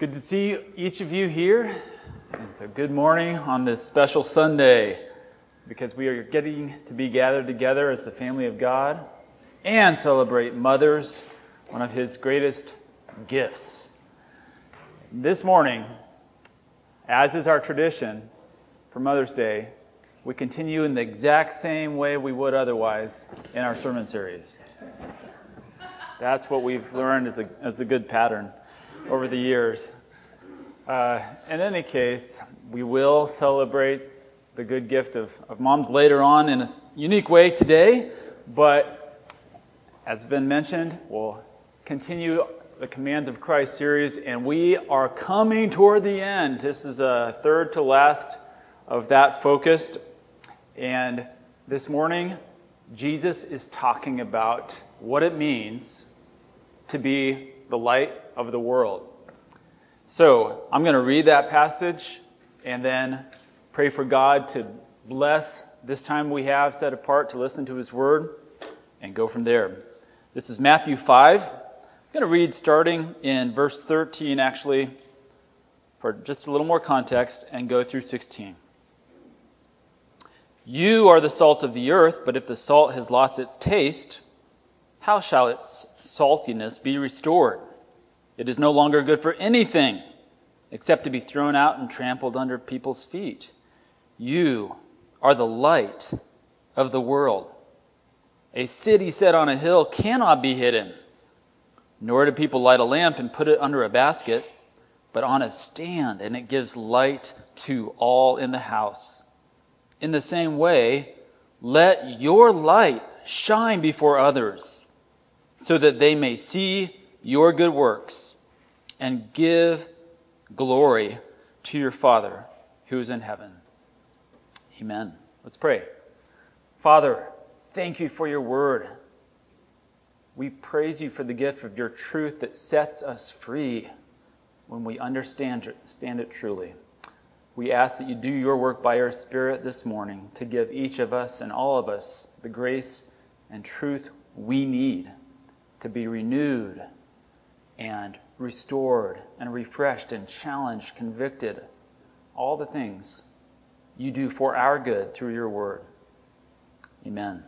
Good to see each of you here. And so good morning on this special Sunday, because we are getting to be gathered together as the family of God and celebrate mothers, one of His greatest gifts. This morning, as is our tradition for Mother's Day, we continue in the exact same way we would otherwise in our sermon series. That's what we've learned as a good pattern over the years. In any case, we will celebrate the good gift of moms later on in a unique way today, but as has been mentioned, we'll continue the Commands of Christ series, and we are coming toward the end. This is a third to last of that focused, and this morning, Jesus is talking about what it means to be the light of the world. So I'm going to read that passage and then pray for God to bless this time we have set apart to listen to His Word and go from there. This is Matthew 5. I'm going to read starting in verse 13 actually for just a little more context and go through 16. You are the salt of the earth, but if the salt has lost its taste, how shall its saltiness be restored? It is no longer good for anything except to be thrown out and trampled under people's feet. You are the light of the world. A city set on a hill cannot be hidden, nor do people light a lamp and put it under a basket, but on a stand, and it gives light to all in the house. In the same way, let your light shine before others, so that they may see your good works and give glory to your Father who is in heaven. Amen. Let's pray. Father, thank you for your word. We praise you for the gift of your truth that sets us free when we understand it truly. We ask that you do your work by your Spirit this morning to give each of us and all of us the grace and truth we need to be renewed and restored and refreshed and challenged, convicted, all the things you do for our good through your word. Amen.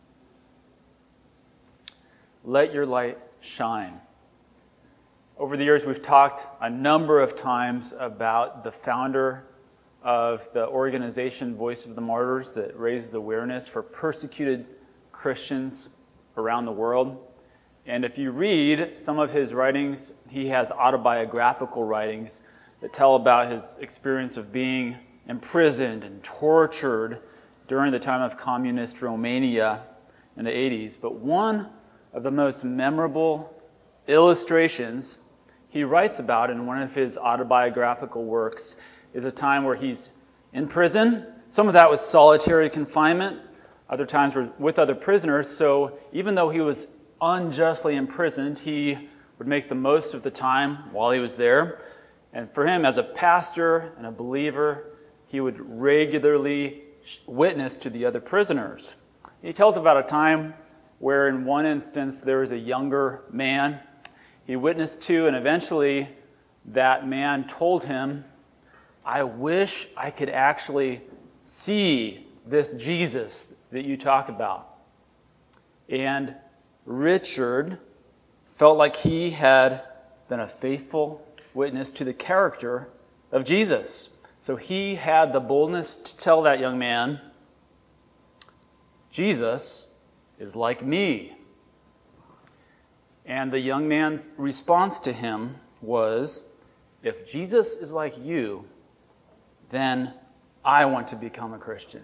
Let your light shine. Over the years, we've talked a number of times about the founder of the organization Voice of the Martyrs that raises awareness for persecuted Christians around the world. And if you read some of his writings, he has autobiographical writings that tell about his experience of being imprisoned and tortured during the time of communist Romania in the 80s. But one of the most memorable illustrations he writes about in one of his autobiographical works is a time where he's in prison. Some of that was solitary confinement. Other times were with other prisoners. So even though he was unjustly imprisoned, he would make the most of the time while he was there. And for him, as a pastor and a believer, he would regularly witness to the other prisoners. He tells about a time where in one instance there was a younger man he witnessed to, and eventually that man told him, I wish I could actually see this Jesus that you talk about. And Richard felt like he had been a faithful witness to the character of Jesus. So he had the boldness to tell that young man, Jesus is like me. And the young man's response to him was, if Jesus is like you, then I want to become a Christian.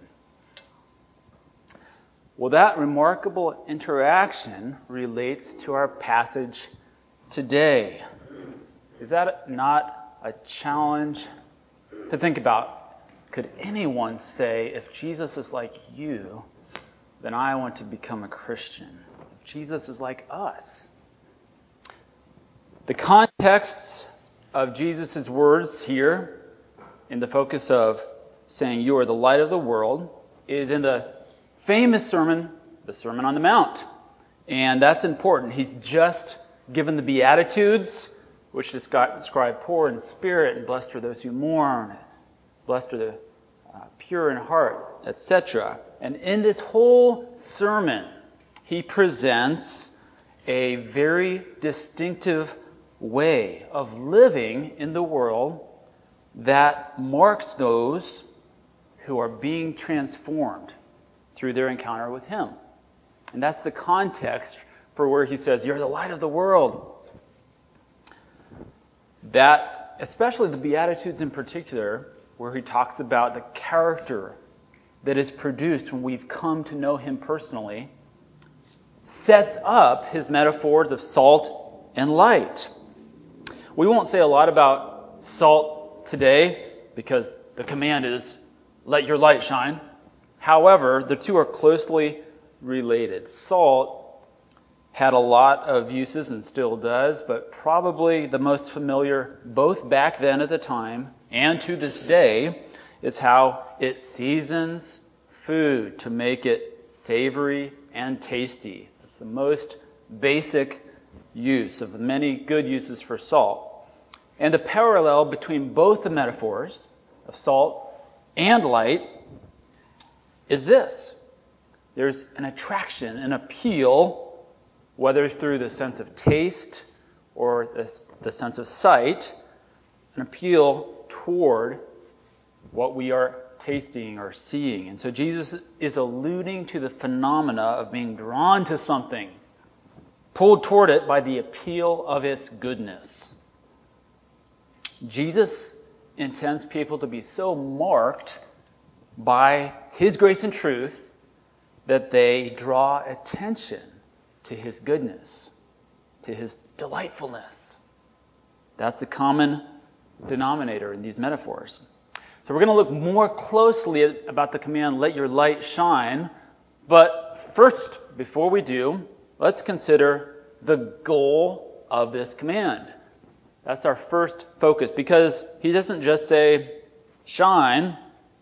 Well, that remarkable interaction relates to our passage today. Is that not a challenge to think about? Could anyone say, if Jesus is like you, then I want to become a Christian? If Jesus is like us. The context of Jesus' words here, in the focus of saying you are the light of the world, is in the famous sermon, the Sermon on the Mount. And that's important. He's just given the Beatitudes, which describe poor in spirit, and blessed are those who mourn, blessed are the pure in heart, etc. And in this whole sermon, he presents a very distinctive way of living in the world that marks those who are being transformed through their encounter with him. And that's the context for where he says, you're the light of the world. That, especially the Beatitudes in particular, where he talks about the character that is produced when we've come to know him personally, sets up his metaphors of salt and light. We won't say a lot about salt today because the command is, let your light shine. However, the two are closely related. Salt had a lot of uses and still does, but probably the most familiar, both back then at the time and to this day, is how it seasons food to make it savory and tasty. It's the most basic use of the many good uses for salt. And the parallel between both the metaphors of salt and light is this. There's an attraction, an appeal, whether through the sense of taste or the sense of sight, an appeal toward what we are tasting or seeing. And so Jesus is alluding to the phenomena of being drawn to something, pulled toward it by the appeal of its goodness. Jesus intends people to be so marked by his grace and truth that they draw attention to his goodness, to his delightfulness. That's the common denominator in these metaphors. So we're going to look more closely about the command, let your light shine. But first, before we do, let's consider the goal of this command. That's our first focus, because he doesn't just say shine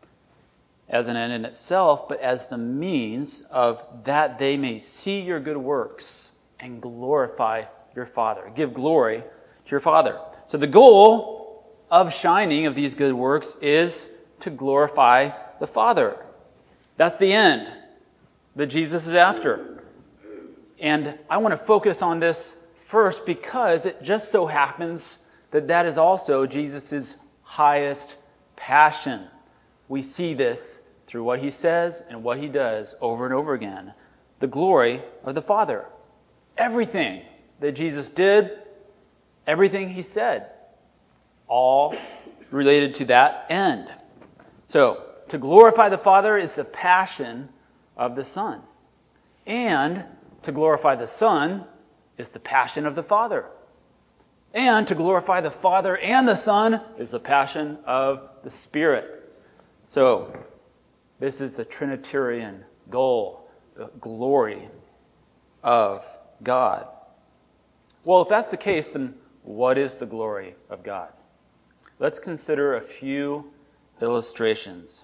as an end in itself, but as the means of that they may see your good works and glorify your Father. Give glory to your Father. So the goal of shining of these good works is to glorify the Father. That's the end that Jesus is after. And I want to focus on this first because it just so happens that that is also Jesus' highest passion. We see this through what he says and what he does over and over again. The glory of the Father. Everything that Jesus did, everything he said, all related to that end. So, to glorify the Father is the passion of the Son. And to glorify the Son is the passion of the Father. And to glorify the Father and the Son is the passion of the Spirit. So, this is the Trinitarian goal, the glory of God. Well, if that's the case, then what is the glory of God? Let's consider a few illustrations.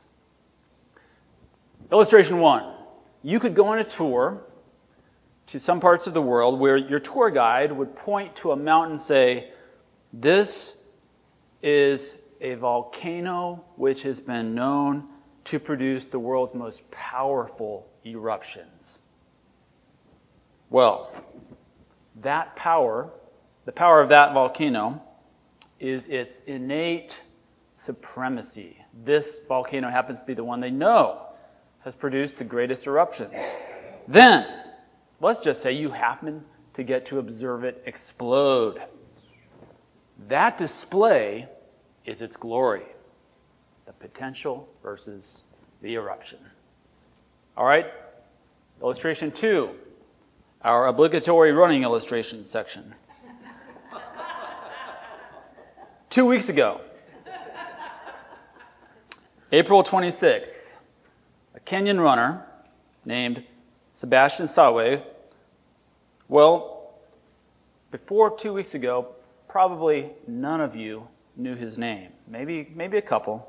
Illustration 1. You could go on a tour to some parts of the world where your tour guide would point to a mountain and say, this is a volcano which has been known to produce the world's most powerful eruptions. Well, that power, the power of that volcano, is its innate supremacy. This volcano happens to be the one they know has produced the greatest eruptions. Then, let's just say you happen to get to observe it explode. That display is its glory. The potential versus the eruption. All right? Illustration 2. Our obligatory running illustration section. 2 weeks ago, April 26th, a Kenyan runner named Sebastian Sawe, well, before 2 weeks ago, probably none of you knew his name. Maybe a couple.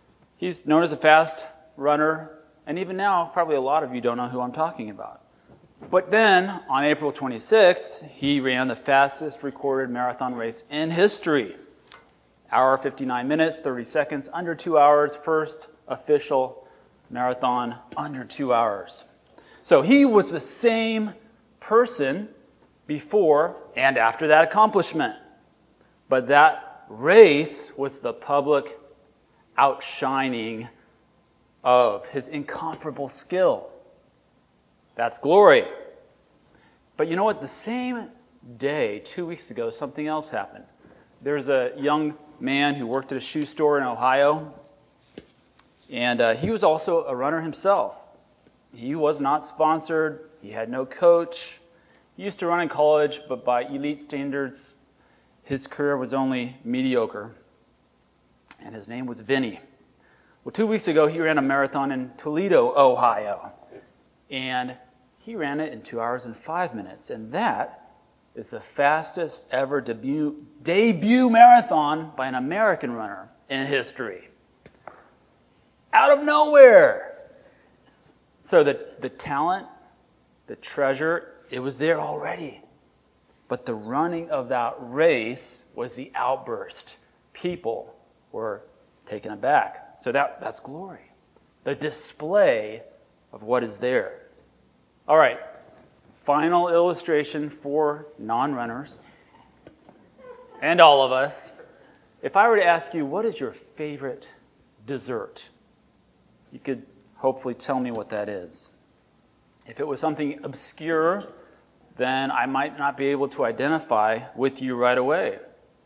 He's known as a fast runner, and even now, probably a lot of you don't know who I'm talking about. But then, on April 26th, he ran the fastest recorded marathon race in history. Hour 59 minutes, 30 seconds, under 2 hours, first official marathon under 2 hours. So he was the same person before and after that accomplishment. But that race was the public outshining of his incomparable skill. That's glory. But you know what? The same day, 2 weeks ago, something else happened. There's a young man who worked at a shoe store in Ohio, and he was also a runner himself. He was not sponsored. He had no coach. He used to run in college, but by elite standards, his career was only mediocre. And his name was Vinny. Well, 2 weeks ago, he ran a marathon in Toledo, Ohio. And he ran it in 2 hours and 5 minutes. And that is the fastest ever debut marathon by an American runner in history. Out of nowhere. So the talent, the treasure, it was there already. But the running of that race was the outburst. People were taken aback. So that's glory. The display of what is there. All right, final illustration for non-runners and all of us. If I were to ask you, what is your favorite dessert? You could hopefully tell me what that is. If it was something obscure, then I might not be able to identify with you right away.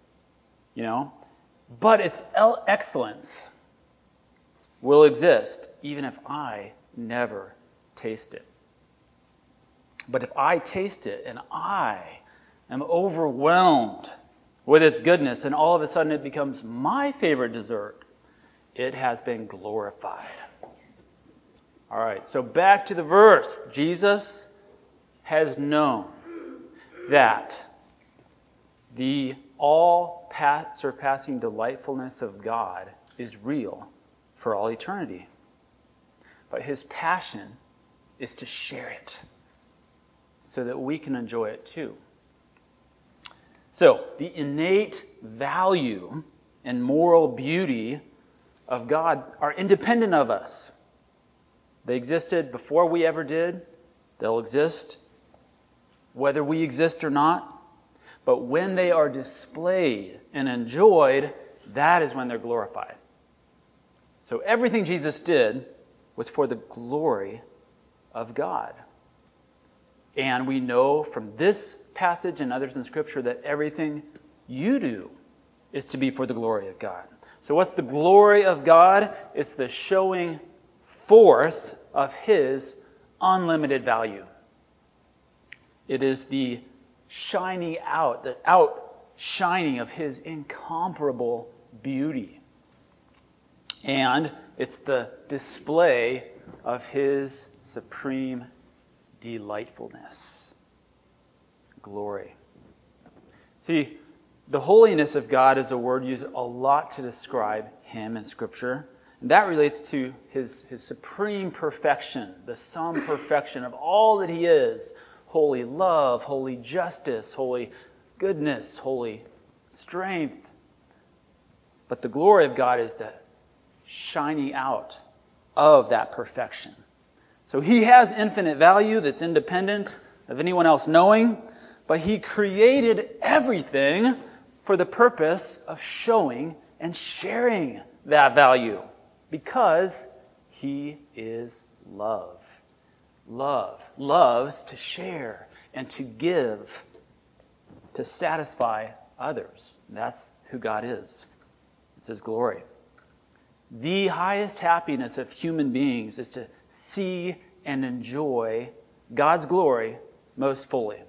But its excellence will exist even if I never taste it. But if I taste it and I am overwhelmed with its goodness and all of a sudden it becomes my favorite dessert, it has been glorified. All right, so back to the verse. Jesus has known that the all-surpassing delightfulness of God is real for all eternity. But his passion is to share it so that we can enjoy it too. So, the innate value and moral beauty of God are independent of us. They existed before we ever did. They'll exist whether we exist or not. But when they are displayed and enjoyed, that is when they're glorified. So everything Jesus did was for the glory of God. And we know from this passage and others in Scripture that everything you do is to be for the glory of God. So what's the glory of God? It's the showing forth of his unlimited value. It is the shining out, the outshining of his incomparable beauty. And it's the display of his supreme delightfulness. Glory. See, the holiness of God is a word used a lot to describe him in Scripture. And that relates to his supreme perfection, the sum perfection of all that he is. Holy love, holy justice, holy goodness, holy strength. But the glory of God is the shining out of that perfection. So he has infinite value that's independent of anyone else knowing, but he created everything for the purpose of showing and sharing that value because he is love. Love loves to share and to give, to satisfy others. That's who God is. It's his glory. The highest happiness of human beings is to see and enjoy God's glory most fully.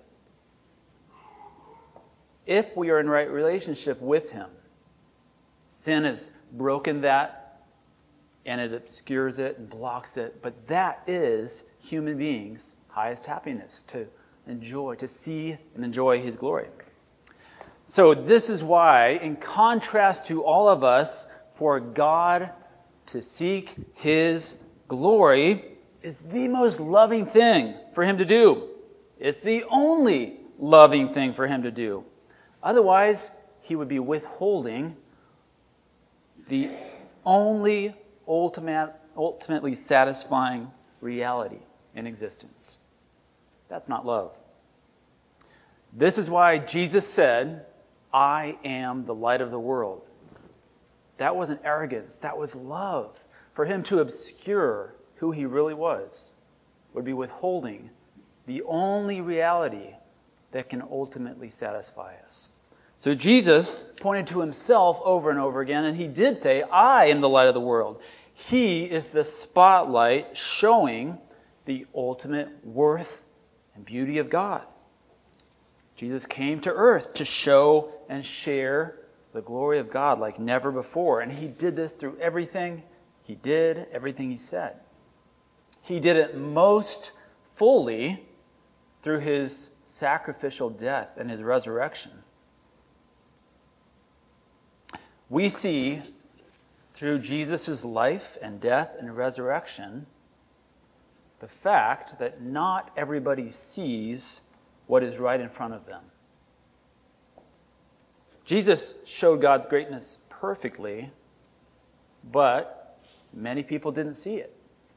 If we are in right relationship with him, sin has broken that and it obscures it and blocks it. But that is human beings' highest happiness, to enjoy, to see and enjoy his glory. So this is why, in contrast to all of us, for God to seek his glory is the most loving thing for him to do. It's the only loving thing for him to do. Otherwise, he would be withholding the only ultimately satisfying reality in existence. That's not love. This is why Jesus said, I am the light of the world. That wasn't arrogance. That was love. For him to obscure who he really was would be withholding the only reality that can ultimately satisfy us. So Jesus pointed to himself over and over again, and he did say, I am the light of the world. He is the spotlight showing the ultimate worth and beauty of God. Jesus came to earth to show and share the glory of God like never before. And he did this through everything he did, everything he said. He did it most fully through his sacrificial death and his resurrection. We see through Jesus' life and death and resurrection the fact that not everybody sees what is right in front of them. Jesus showed God's greatness perfectly, but many people didn't see it.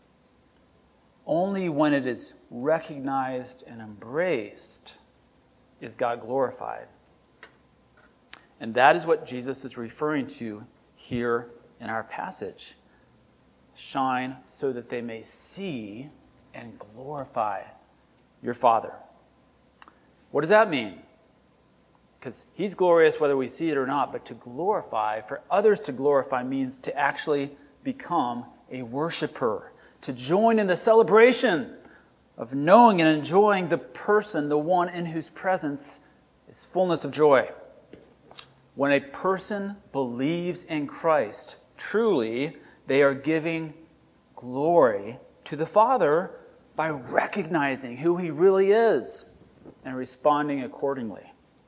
Only when it is recognized and embraced is God glorified. And that is what Jesus is referring to here in our passage. Shine so that they may see and glorify your Father. What does that mean? Because he's glorious whether we see it or not, but to glorify, for others to glorify, means to actually become a worshiper, to join in the celebration of knowing and enjoying the person, the one in whose presence is fullness of joy. When a person believes in Christ, truly they are giving glory to the Father by recognizing who he really is and responding accordingly.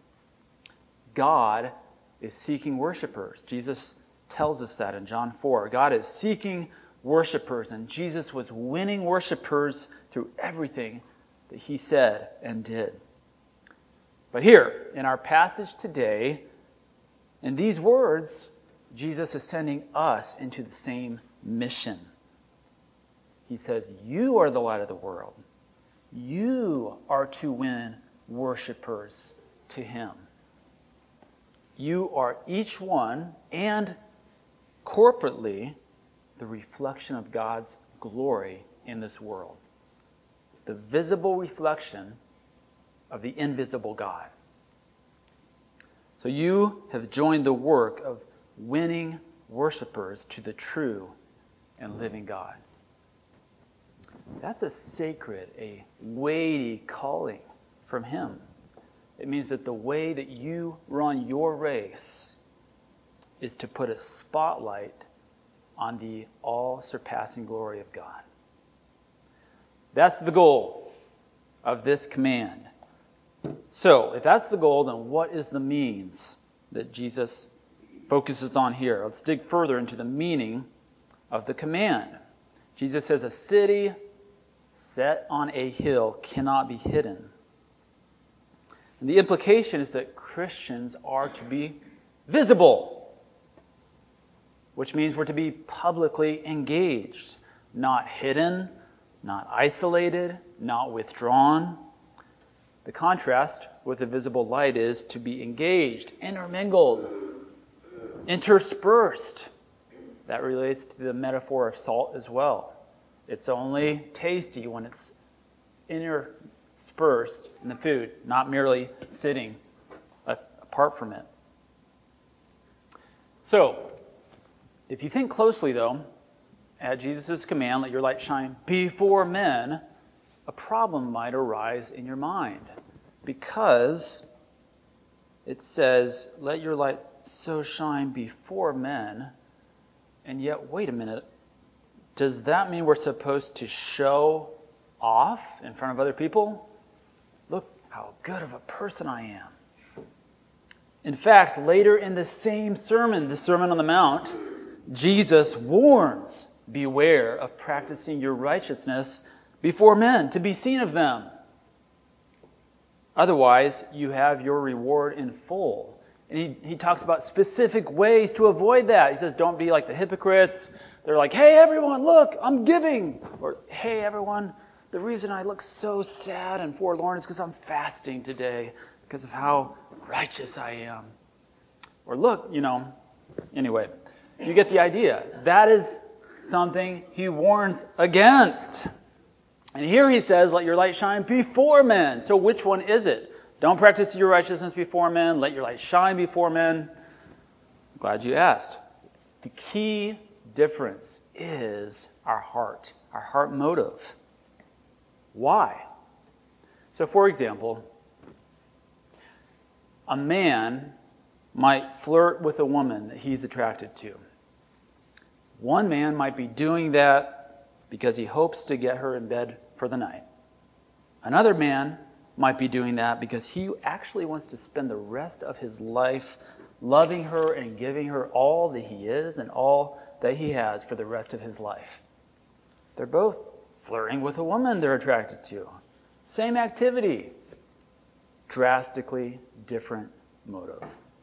God is seeking worshipers. Jesus tells us that in John 4. God is seeking worshipers, and Jesus was winning worshipers through everything that he said and did. But here, in our passage today, in these words, Jesus is sending us into the same mission. He says, you are the light of the world. You are to win worshipers to him. You are each one, and corporately, the reflection of God's glory in this world. The visible reflection of the invisible God. So you have joined the work of winning worshipers to the true and living God. That's a sacred, a weighty calling from him. It means that the way that you run your race is to put a spotlight on the all-surpassing glory of God. That's the goal of this command. So, if that's the goal, then what is the means that Jesus focuses on here? Let's dig further into the meaning of the command. Jesus says, a city set on a hill cannot be hidden. And the implication is that Christians are to be visible, which means we're to be publicly engaged, not hidden, not isolated, not withdrawn. The contrast with the visible light is to be engaged, intermingled, interspersed. That relates to the metaphor of salt as well. It's only tasty when it's interspersed in the food, not merely sitting apart from it. So, if you think closely, though, at Jesus' command, let your light shine before men, a problem might arise in your mind. Because it says, let your light so shine before men, and yet, wait a minute, does that mean we're supposed to show off in front of other people? Look how good of a person I am. In fact, later in the same sermon, the Sermon on the Mount, Jesus warns, beware of practicing your righteousness before men to be seen of them. Otherwise, you have your reward in full. And he talks about specific ways to avoid that. He says, don't be like the hypocrites. They're like, hey, everyone, look, I'm giving. Or, hey, everyone, the reason I look so sad and forlorn is because I'm fasting today because of how righteous I am. Or look, anyway, you get the idea. That is something he warns against. And here he says, let your light shine before men. So which one is it? Don't practice your righteousness before men. Let your light shine before men. I'm glad you asked. The key difference is our heart motive. Why? So, for example, a man might flirt with a woman that he's attracted to. One man might be doing that because he hopes to get her in bed for the night. Another man might be doing that because he actually wants to spend the rest of his life loving her and giving her all that he is and all that he has for the rest of his life. They're both flirting with a woman they're attracted to. Same activity. Drastically different motive.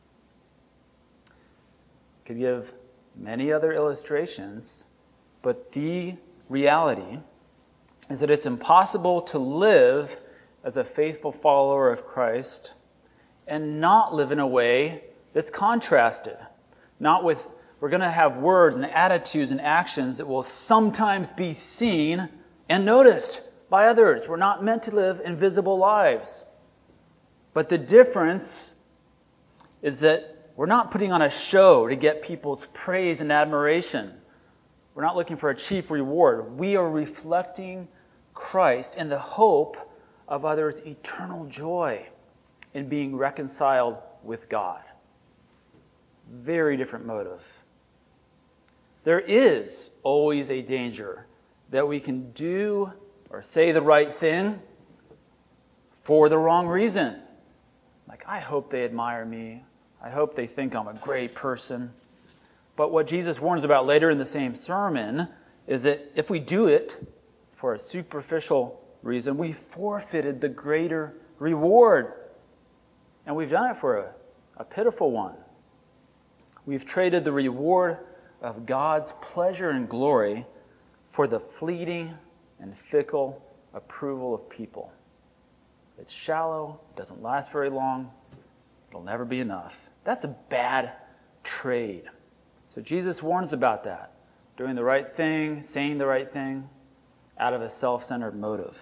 Could give many other illustrations, but the reality is that it's impossible to live as a faithful follower of Christ and not live in a way that's contrasted. We're going to have words and attitudes and actions that will sometimes be seen and noticed by others. We're not meant to live invisible lives. But the difference is that we're not putting on a show to get people's praise and admiration. We're not looking for a cheap reward. We are reflecting Christ in the hope of others' eternal joy in being reconciled with God. Very different motive. There is always a danger that we can do or say the right thing for the wrong reason. Like, I hope they admire me. I hope they think I'm a great person. But what Jesus warns about later in the same sermon is that if we do it for a superficial reason, we forfeited the greater reward. And we've done it for a pitiful one. We've traded the reward of God's pleasure and glory for the fleeting and fickle approval of people. It's shallow, doesn't last very long, it'll never be enough. That's a bad trade. So Jesus warns about that. Doing the right thing, saying the right thing, out of a self-centered motive.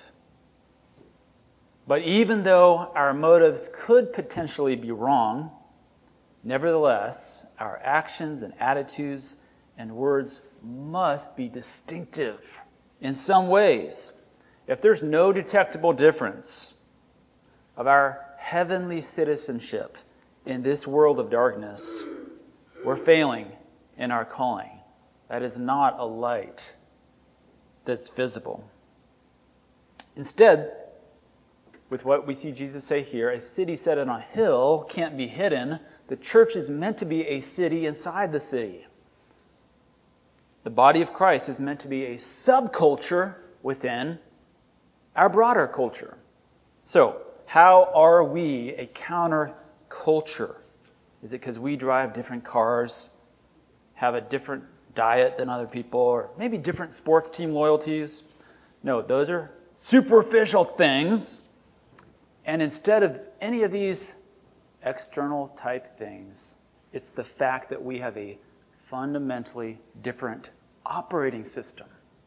But even though our motives could potentially be wrong, nevertheless, our actions and attitudes and words must be distinctive in some ways. If there's no detectable difference of our heavenly citizenship in this world of darkness, we're failing in our calling. That is not a light that's visible. Instead, with what we see Jesus say here, a city set on a hill can't be hidden. The church is meant to be a city inside the city. The body of Christ is meant to be a subculture within our broader culture. So, how are we a counterculture? Is it because we drive different cars, have a different diet than other people, or maybe different sports team loyalties? No, those are superficial things. And instead of any of these external type things, it's the fact that we have a fundamentally different operating system.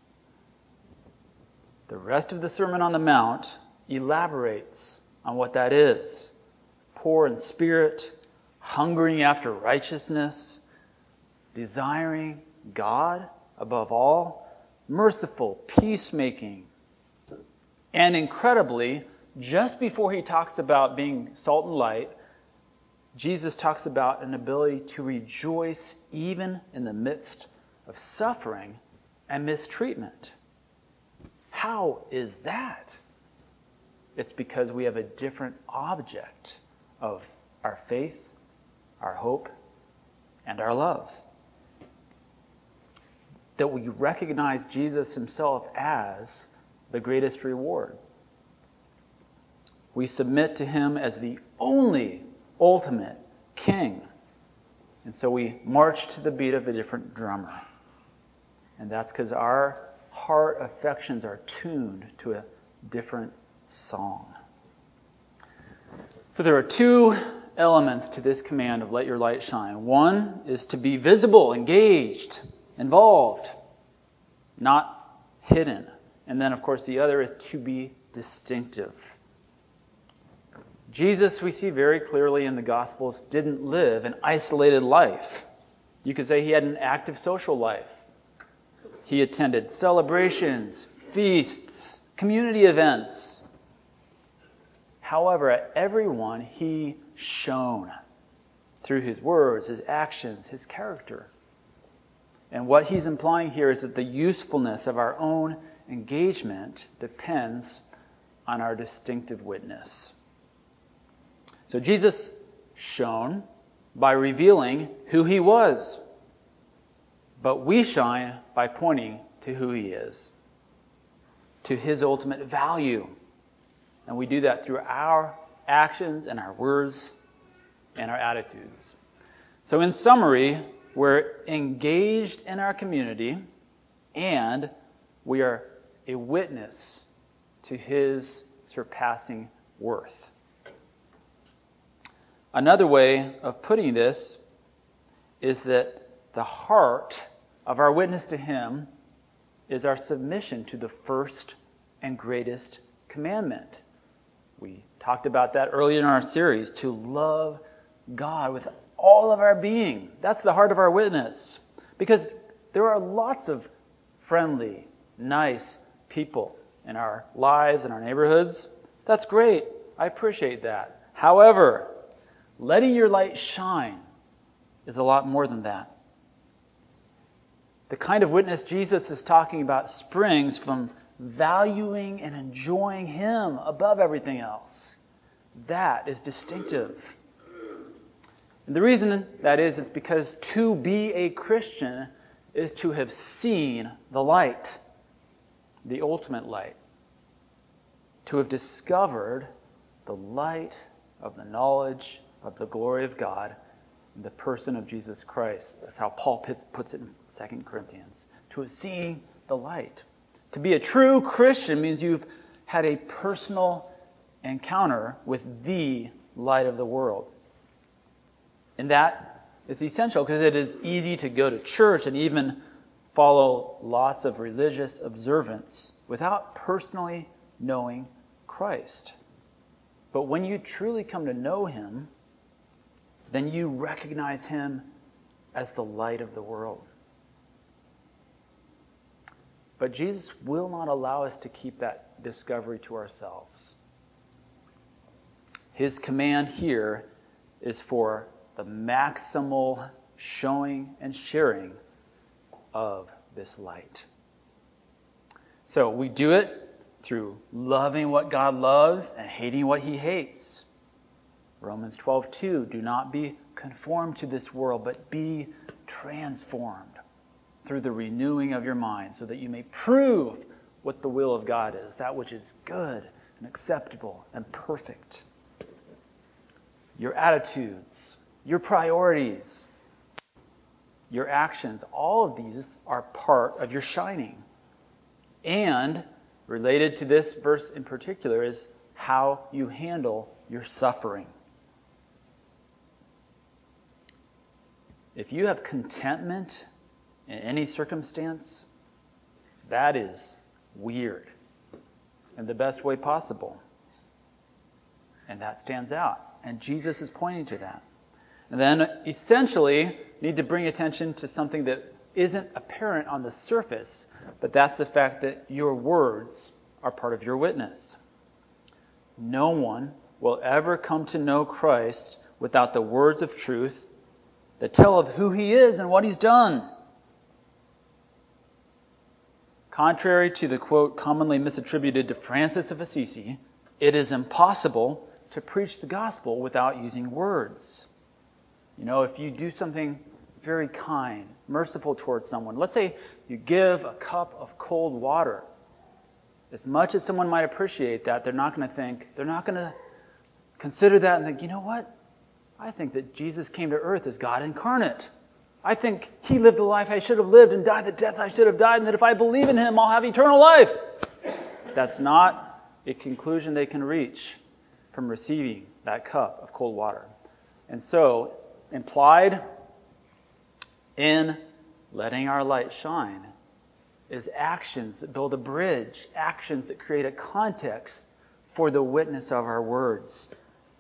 The rest of the Sermon on the Mount elaborates on what that is. Poor in spirit, hungering after righteousness, desiring God above all, merciful, peacemaking. And incredibly, just before he talks about being salt and light, Jesus talks about an ability to rejoice even in the midst of suffering and mistreatment. How is that? It's because we have a different object of our faith, our hope, and our love. That we recognize Jesus himself as the greatest reward. We submit to him as the only ultimate king. And so we march to the beat of a different drummer. And that's because our heart affections are tuned to a different song. So there are two elements to this command of let your light shine. One is to be visible, engaged, involved, not hidden. And then, of course, the other is to be distinctive. Jesus, we see very clearly in the Gospels, didn't live an isolated life. You could say he had an active social life. He attended celebrations, feasts, community events. However, at everyone he shone through his words, his actions, his character. And what he's implying here is that the usefulness of our own engagement depends on our distinctive witness. So Jesus shone by revealing who he was, but we shine by pointing to who he is, to his ultimate value. And we do that through our actions and our words and our attitudes. So in summary, we're engaged in our community and we are a witness to his surpassing worth. Another way of putting this is that the heart of our witness to him is our submission to the first and greatest commandment. We talked about that earlier in our series, to love God with all of our being. That's the heart of our witness. Because there are lots of friendly, nice people in our lives, in our neighborhoods. That's great. I appreciate that. However, letting your light shine is a lot more than that. The kind of witness Jesus is talking about springs from valuing and enjoying him above everything else. That is distinctive. And the reason that is because to be a Christian is to have seen the light, the ultimate light. To have discovered the light of the knowledge of the glory of God in the person of Jesus Christ. That's how Paul puts it in 2 Corinthians. To have seen the light. To be a true Christian means you've had a personal encounter with the light of the world. And that is essential because it is easy to go to church and even follow lots of religious observance without personally knowing Christ. But when you truly come to know him, then you recognize him as the light of the world. But Jesus will not allow us to keep that discovery to ourselves. His command here is for the maximal showing and sharing of this light. So we do it through loving what God loves and hating what he hates. Romans 12:2, do not be conformed to this world, but be transformed through the renewing of your mind, so that you may prove what the will of God is, that which is good and acceptable and perfect. Your attitudes, your priorities, your actions, all of these are part of your shining. And related to this verse in particular is how you handle your suffering. If you have contentment in any circumstance, that is weird in the best way possible. And that stands out. And Jesus is pointing to that. And then essentially need to bring attention to something that isn't apparent on the surface, but that's the fact that your words are part of your witness. No one will ever come to know Christ without the words of truth that tell of who he is and what he's done. Contrary to the quote commonly misattributed to Francis of Assisi, it is impossible to preach the gospel without using words. You know, if you do something very kind, merciful towards someone, let's say you give a cup of cold water, as much as someone might appreciate that, they're not going to consider that and think, you know what? I think that Jesus came to earth as God incarnate. I think he lived the life I should have lived and died the death I should have died, and that if I believe in him, I'll have eternal life. That's not a conclusion they can reach from receiving that cup of cold water. And so, implied in letting our light shine is actions that build a bridge, actions that create a context for the witness of our words.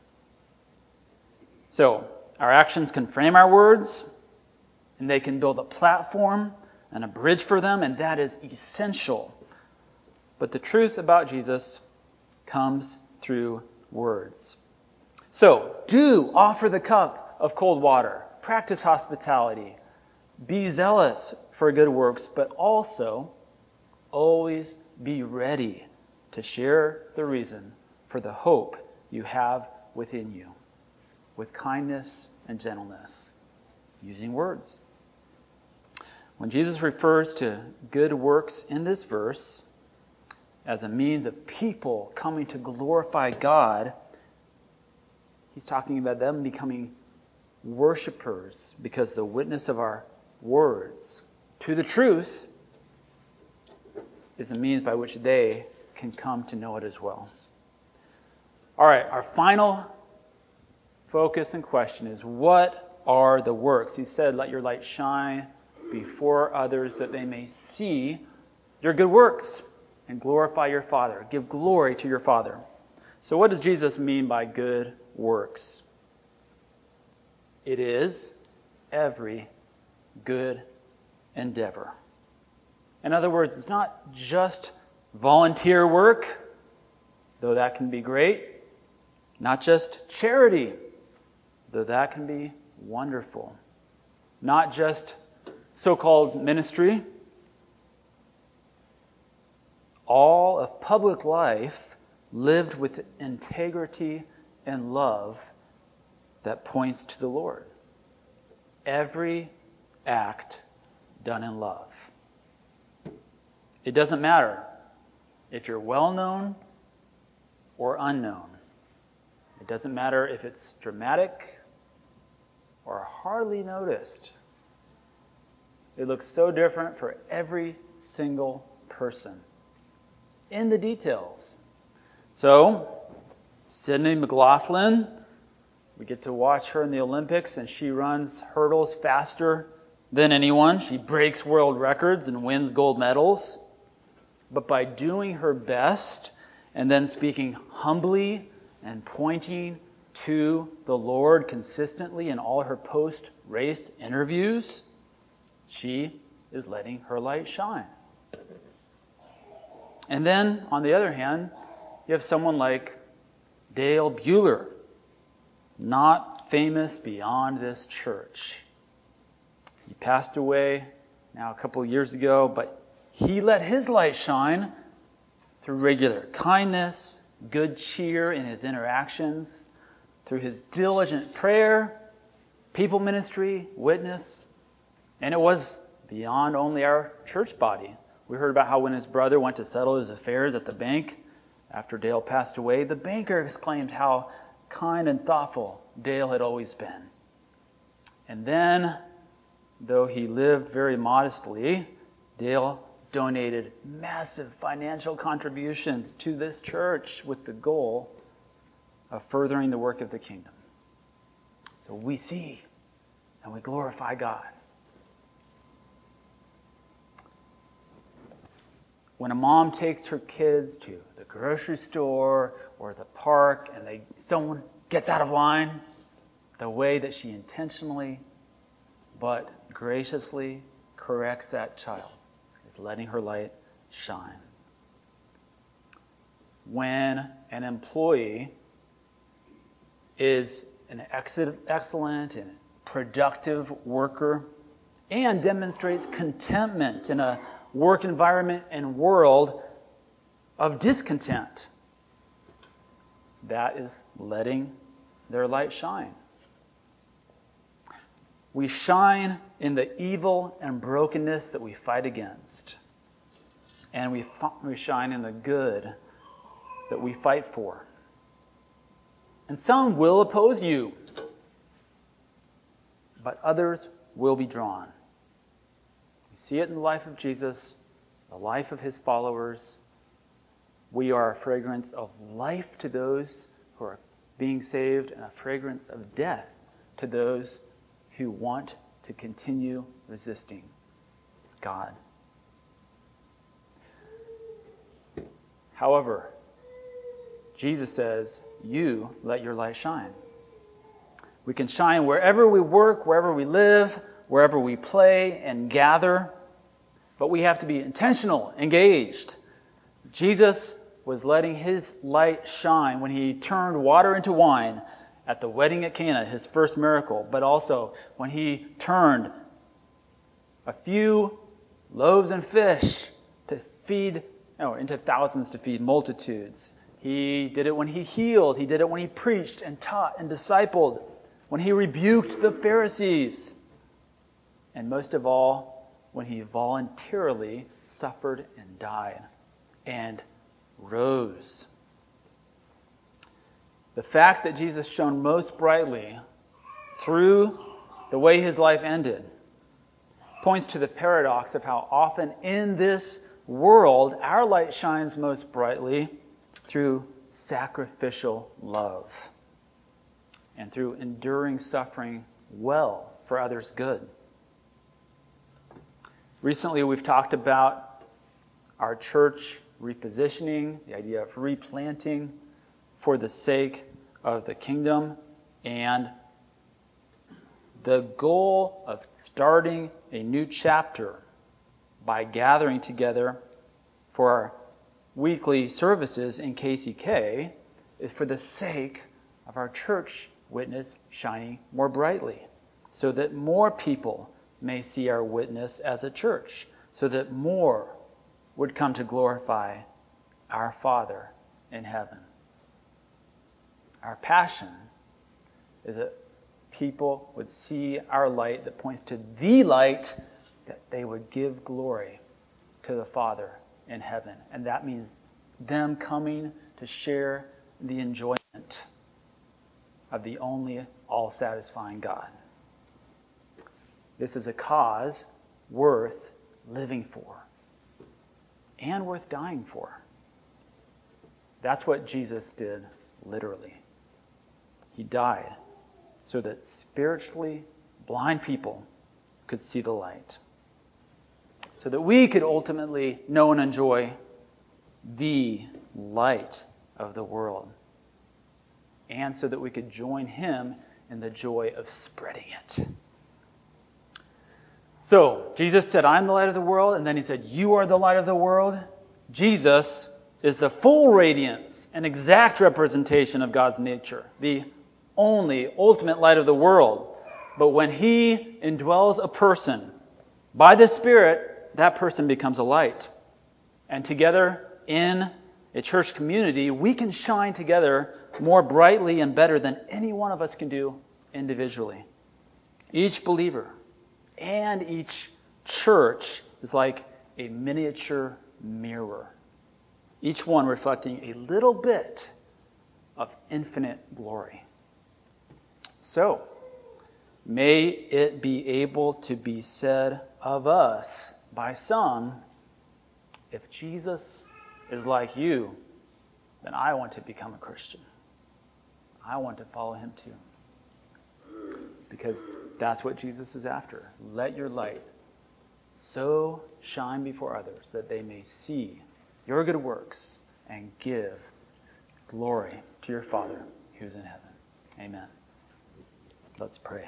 So, our actions can frame our words, and they can build a platform and a bridge for them, and that is essential. But the truth about Jesus comes through words. So, do offer the cup of cold water. Practice hospitality. Be zealous for good works, but also always be ready to share the reason for the hope you have within you with kindness and gentleness, using words. When Jesus refers to good works in this verse as a means of people coming to glorify God, he's talking about them becoming worshipers because the witness of our words to the truth is a means by which they can come to know it as well. All right, our final focus and question is, what are the works? He said, let your light shine before others that they may see your good works and glorify your Father. Give glory to your Father. So what does Jesus mean by good works? It is every good endeavor. In other words, it's not just volunteer work, though that can be great. Not just charity, though that can be wonderful. Not just so-called ministry. All of public life lived with integrity and love that points to the Lord. Every act done in love. It doesn't matter if you're well-known or unknown. It doesn't matter if it's dramatic or hardly noticed. It looks so different for every single person in the details. So, Sydney McLaughlin, we get to watch her in the Olympics, and she runs hurdles faster than anyone. She breaks world records and wins gold medals. But by doing her best and then speaking humbly and pointing to the Lord consistently in all her post-race interviews, she is letting her light shine. And then, on the other hand, you have someone like Dale Buehler, not famous beyond this church. He passed away now a couple of years ago, but he let his light shine through regular kindness, good cheer in his interactions, through his diligent prayer, people ministry, witness. And it was beyond only our church body. We heard about how when his brother went to settle his affairs at the bank after Dale passed away, the banker exclaimed how kind and thoughtful Dale had always been. And then, though he lived very modestly, Dale donated massive financial contributions to this church with the goal of furthering the work of the kingdom. So we see and we glorify God. When a mom takes her kids to the grocery store or the park and someone gets out of line, the way that she intentionally but graciously corrects that child is letting her light shine. When an employee is an excellent and productive worker and demonstrates contentment in a work environment and world of discontent, that is letting their light shine. We shine in the evil and brokenness that we fight against. and we shine in the good that we fight for. And some will oppose you, but others will be drawn. We see it in the life of Jesus, the life of his followers. We are a fragrance of life to those who are being saved and a fragrance of death to those who want to continue resisting God. However, Jesus says, you let your light shine. We can shine wherever we work, wherever we live, wherever we play and gather, but we have to be intentional, engaged. Jesus was letting his light shine when he turned water into wine at the wedding at Cana, his first miracle, but also when he turned a few loaves and fish into thousands to feed multitudes. He did it when he healed. He did it when he preached and taught and discipled, when he rebuked the Pharisees, and most of all, when he voluntarily suffered and died and rose. The fact that Jesus shone most brightly through the way his life ended points to the paradox of how often in this world our light shines most brightly through sacrificial love and through enduring suffering well for others' good. Recently, we've talked about our church repositioning, the idea of replanting for the sake of the kingdom, and the goal of starting a new chapter by gathering together for our weekly services in KCK is for the sake of our church witness shining more brightly, so that more people may see our witness as a church, so that more would come to glorify our Father in heaven. Our passion is that people would see our light that points to the light, that they would give glory to the Father in heaven. And that means them coming to share the enjoyment of the only all-satisfying God. This is a cause worth living for and worth dying for. That's what Jesus did literally. He died so that spiritually blind people could see the light, so that we could ultimately know and enjoy the light of the world, and so that we could join him in the joy of spreading it. So, Jesus said, I'm the light of the world, and then he said, you are the light of the world. Jesus is the full radiance and exact representation of God's nature, the only ultimate light of the world. But when he indwells a person by the Spirit, that person becomes a light. And together in a church community, we can shine together more brightly and better than any one of us can do individually. Each believer and each church is like a miniature mirror, each one reflecting a little bit of infinite glory. So, may it be able to be said of us by some, if Jesus is like you, then I want to become a Christian. I want to follow him too. Because that's what Jesus is after. Let your light so shine before others that they may see your good works and give glory to your Father who's in heaven. Amen. Let's pray.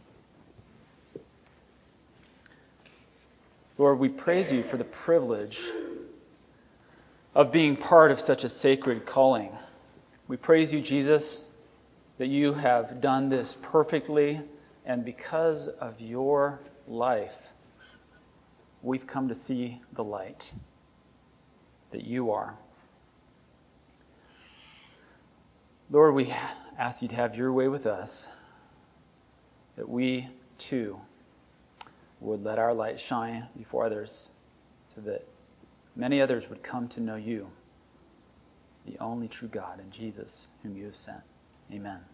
Lord, we praise you for the privilege of being part of such a sacred calling. We praise you, Jesus, that you have done this perfectly, and because of your life, we've come to see the light that you are. Lord, we ask you to have your way with us, that we too would let our light shine before others, so that many others would come to know you, the only true God, and Jesus whom you have sent. Amen.